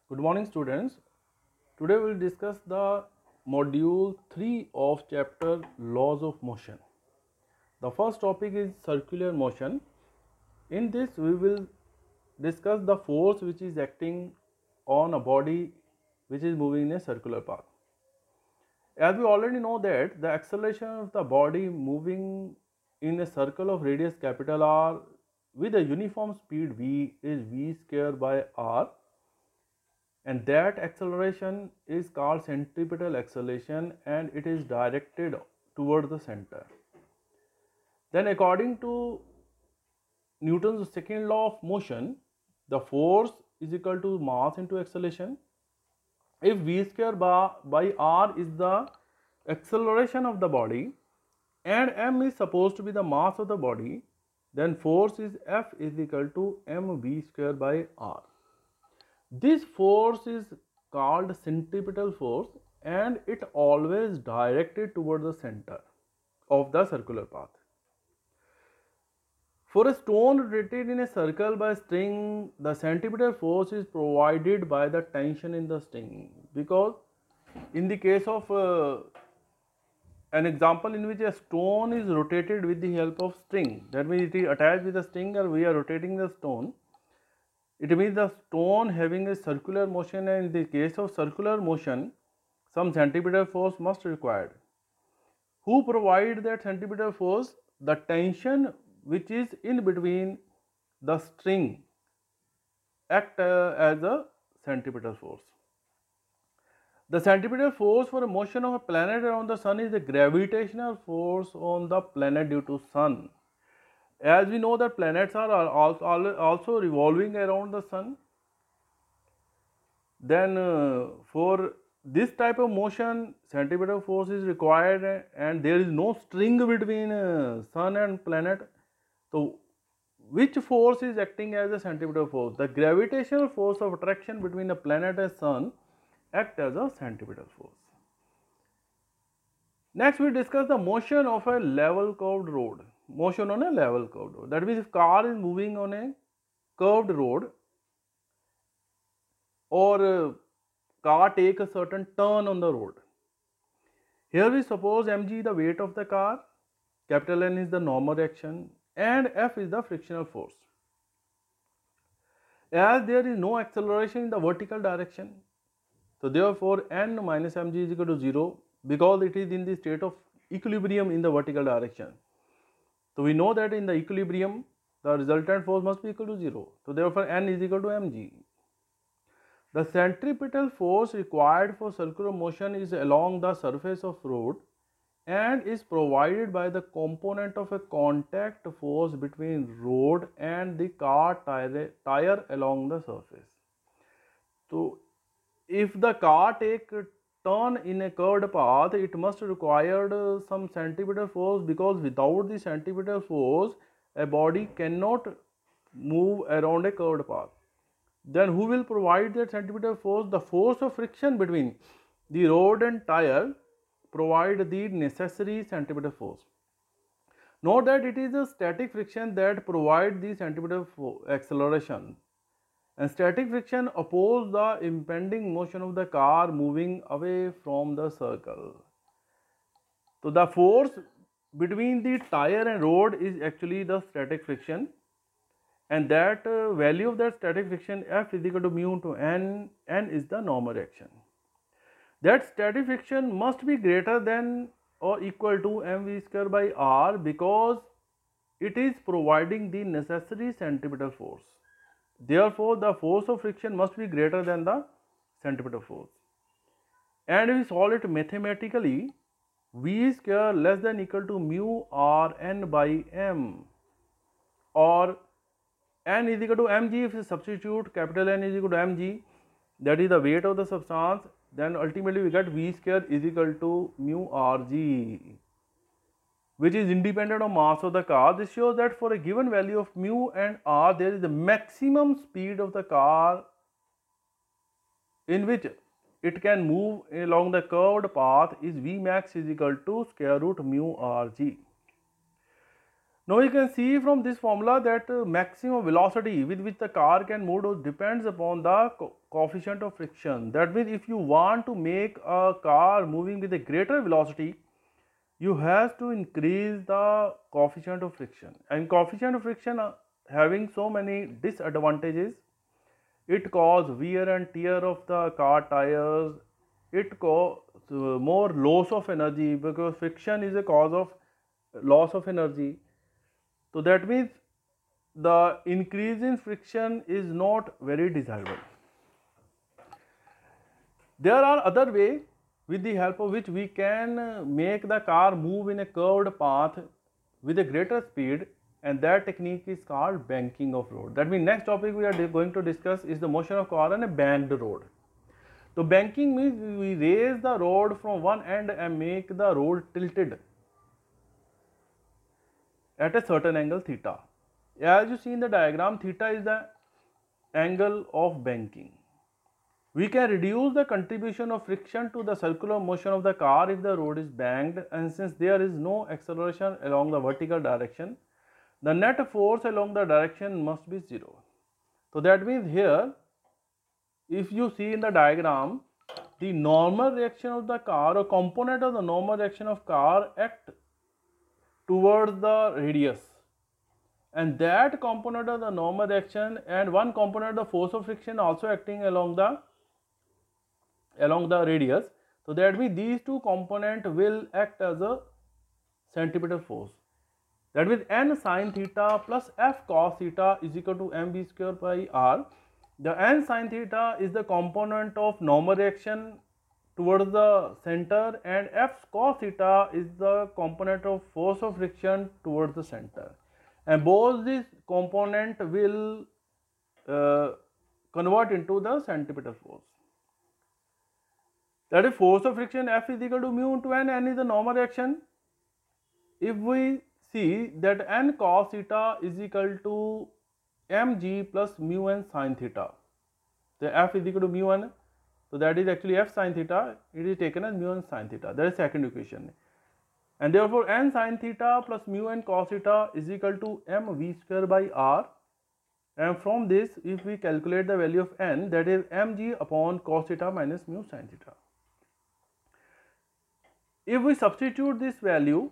Good morning, students. Today we will discuss the module 3 of chapter Laws of Motion. The first topic is circular motion. In this, we will discuss the force which is acting on a body which is moving in a circular path. As we already know that the acceleration of the body moving in a circle of radius capital R with a uniform speed v is v square by r, and that acceleration is called centripetal acceleration and it is directed toward the center. Then according to Newton's second law of motion, the force is equal to mass into acceleration. If v square by r is the acceleration of the body and m is supposed to be the mass of the body, then force is F is equal to mv square by r. This force is called centripetal force and it always directed toward the center of the circular path. For a stone rotated in a circle by string, the centripetal force is provided by the tension in the string, because in the case of an example in which a stone is rotated with the help of string, that means it is attached with a string or we are rotating the stone, it means the stone having a circular motion, and in the case of circular motion, some centripetal force must be required. Who provide that centripetal force? The tension which is in between the string act as a centripetal force. The centripetal force for a motion of a planet around the sun is the gravitational force on the planet due to sun. As we know that planets are also revolving around the sun, then for this type of motion centripetal force is required and there is no string between sun and planet. So which force is acting as a centripetal force? The gravitational force of attraction between the planet and sun act as a centripetal force. Next we discuss the motion of a level curved road. Motion on a level curved road, that means if car is moving on a curved road or car take a certain turn on the road. Here we suppose mg is the weight of the car, capital N is the normal reaction and F is the frictional force. As there is no acceleration in the vertical direction, so therefore N minus mg is equal to 0 because it is in the state of equilibrium in the vertical direction. So we know that in the equilibrium the resultant force must be equal to 0. So therefore N is equal to mg. The centripetal force required for circular motion is along the surface of road and is provided by the component of a contact force between road and the car tire along the surface. So if the car take a turn in a curved path, it must require some centripetal force, because without the centripetal force a body cannot move around a curved path. Then who will provide that centripetal force? The force of friction between the road and tire provide the necessary centripetal force. Note that it is a static friction that provides the centripetal acceleration, and static friction opposes the impending motion of the car moving away from the circle. So the force between the tire and road is actually the static friction, and that value of that static friction F is equal to mu into N is the normal reaction. That static friction must be greater than or equal to mv square by r because it is providing the necessary centripetal force. Therefore, the force of friction must be greater than the centripetal force. And if we solve it mathematically, v square less than equal to mu r n by m, or n is equal to mg. If you substitute capital N is equal to mg, that is the weight of the substance, then ultimately we get v square is equal to mu rg, which is independent of mass of the car. This shows that for a given value of mu and r, there is a maximum speed of the car in which it can move along the curved path is v max is equal to square root mu rg. Now you can see from this formula that maximum velocity with which the car can move depends upon the coefficient of friction. That means if you want to make a car moving with a greater velocity, you have to increase the coefficient of friction. And coefficient of friction having so many disadvantages. It causes wear and tear of the car tires. It causes more loss of energy because friction is a cause of loss of energy. So that means the increase in friction is not very desirable. There are other ways with the help of which we can make the car move in a curved path with a greater speed, and that technique is called banking of road. That means next topic we are going to discuss is the motion of car on a banked road. So banking means we raise the road from one end and make the road tilted at a certain angle theta. As you see in the diagram, theta is the angle of banking. We can reduce the contribution of friction to the circular motion of the car if the road is banked, and since there is no acceleration along the vertical direction, the net force along the direction must be zero. So that means here, if you see in the diagram, the normal reaction of the car or component of the normal reaction of car act towards the radius, and that component of the normal reaction and one component of the force of friction also acting along the radius. So that means these two components will act as a centripetal force. That means n sin theta plus f cos theta is equal to mv square by r. The n sin theta is the component of normal reaction towards the center, and f cos theta is the component of force of friction towards the center, and both these component will convert into the centripetal force. That is force of friction F is equal to mu into n. N is the normal reaction. If we see that n cos theta is equal to mg plus mu n sin theta, the F is equal to mu n, so that is actually F sin theta, it is taken as mu n sin theta, that is second equation. And therefore n sin theta plus mu n cos theta is equal to mv square by r, and from this if we calculate the value of n, that is mg upon cos theta minus mu sin theta. If we substitute this value,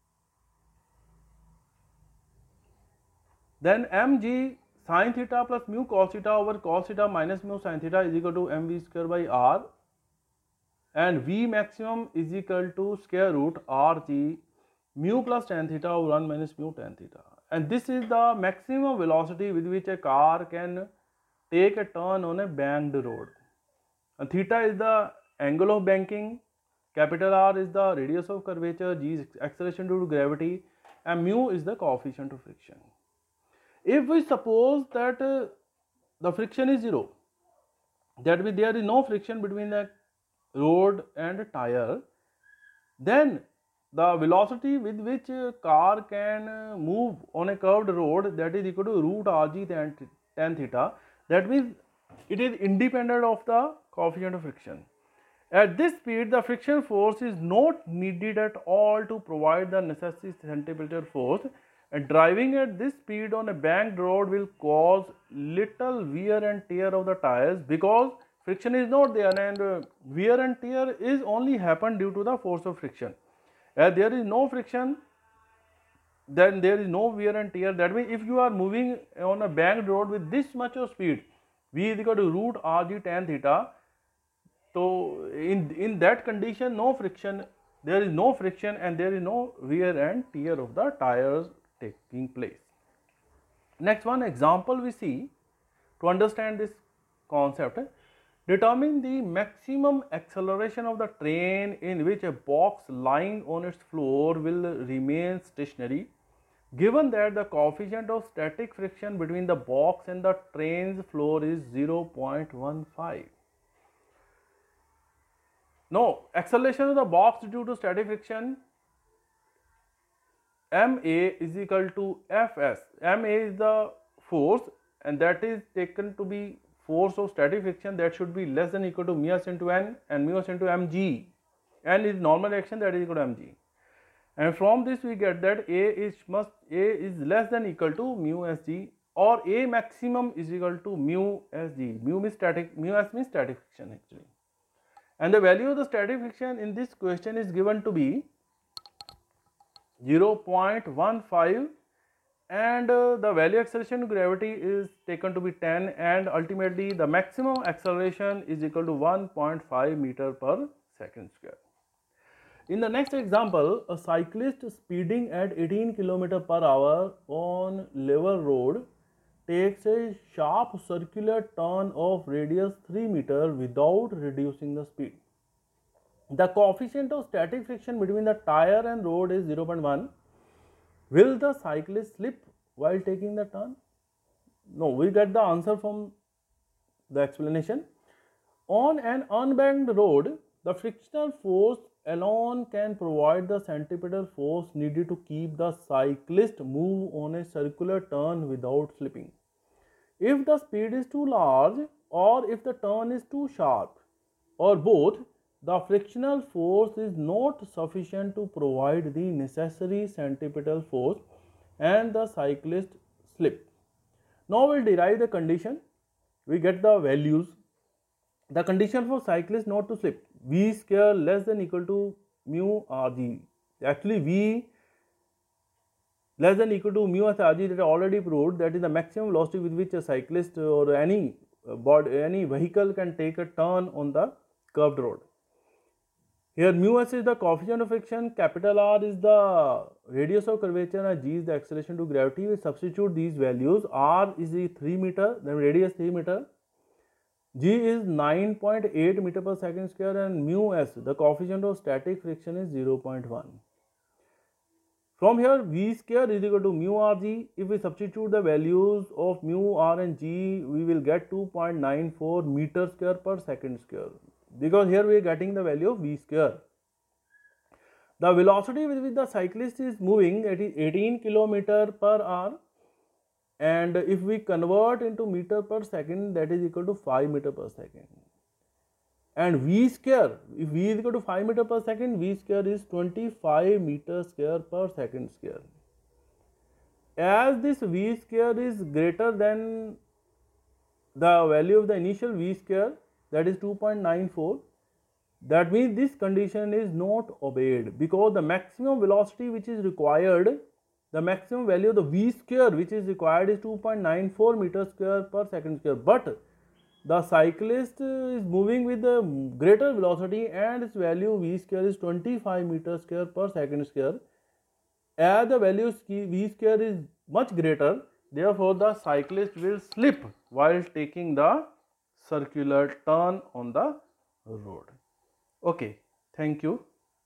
then mg sin theta plus mu cos theta over cos theta minus mu sin theta is equal to mv square by r, and v maximum is equal to square root rg mu plus tan theta over 1 minus mu tan theta. And this is the maximum velocity with which a car can take a turn on a banked road. And theta is the angle of banking, capital R is the radius of curvature, g is acceleration due to gravity, and mu is the coefficient of friction. If we suppose that the friction is zero, that means there is no friction between the road and tire, then the velocity with which a car can move on a curved road, that is equal to root rg tan theta. That means it is independent of the coefficient of friction. At this speed, the friction force is not needed at all to provide the necessary centripetal force, and driving at this speed on a banked road will cause little wear and tear of the tires because friction is not there, and wear and tear is only happen due to the force of friction. As there is no friction, then there is no wear and tear. That means if you are moving on a banked road with this much of speed, v is equal to root rg tan theta, so in that condition no friction, there is no friction and there is no wear and tear of the tires taking place. Next one example we see to understand this concept. Determine the maximum acceleration of the train in which a box lying on its floor will remain stationary, given that the coefficient of static friction between the box and the train's floor is 0.15. Now, acceleration of the box due to static friction, ma is equal to fs. Ma is the force, and that is taken to be force of static friction, that should be less than or equal to mu s into n, and mu s into mg. N is normal reaction, that is equal to mg. and from this we get that A is less than equal to mu sg, or A maximum is equal to mu sg. Mu s means static friction actually, and the value of the static friction in this question is given to be 0.15, and the value acceleration to gravity is taken to be 10, and ultimately the maximum acceleration is equal to 1.5 meter per second square. In the next example, a cyclist speeding at 18 km per hour on level road takes a sharp circular turn of radius 3 meter without reducing the speed. The coefficient of static friction between the tire and road is 0.1. Will the cyclist slip while taking the turn? No, we get the answer from the explanation. On an unbanked road, the frictional force alone can provide the centripetal force needed to keep the cyclist move on a circular turn without slipping. If the speed is too large, or if the turn is too sharp, or both, the frictional force is not sufficient to provide the necessary centripetal force and the cyclist slip. Now we'll derive the condition. We get the values. The condition for cyclist not to slip: v square less than equal to mu rg. Actually, v less than equal to mu rg, that I already proved, that is the maximum velocity with which a cyclist or any vehicle can take a turn on the curved road. Here mu s is the coefficient of friction, capital R is the radius of curvature, and g is the acceleration to gravity. We substitute these values. R is the 3 meter, then radius 3 meter. G is 9.8 meter per second square, and mu s, the coefficient of static friction, is 0.1. From here, v square is equal to mu rg. If we substitute the values of mu r and g, we will get 2.94 meter square per second square, because here we are getting the value of v square. The velocity with which the cyclist is moving, it is 18 km per hour, and if we convert into meter per second, that is equal to 5 meter per second. And v square, if v is equal to 5 meter per second, v square is 25 meter square per second square. As this v square is greater than the value of the initial v square, that is 2.94, that means this condition is not obeyed, because the maximum velocity which is required, the maximum value of the v square which is required is 2.94 meter square per second square, but the cyclist is moving with a greater velocity and its value v square is 25 meter square per second square. As the value v square is much greater, therefore the cyclist will slip while taking the circular turn on the road. Okay, thank you.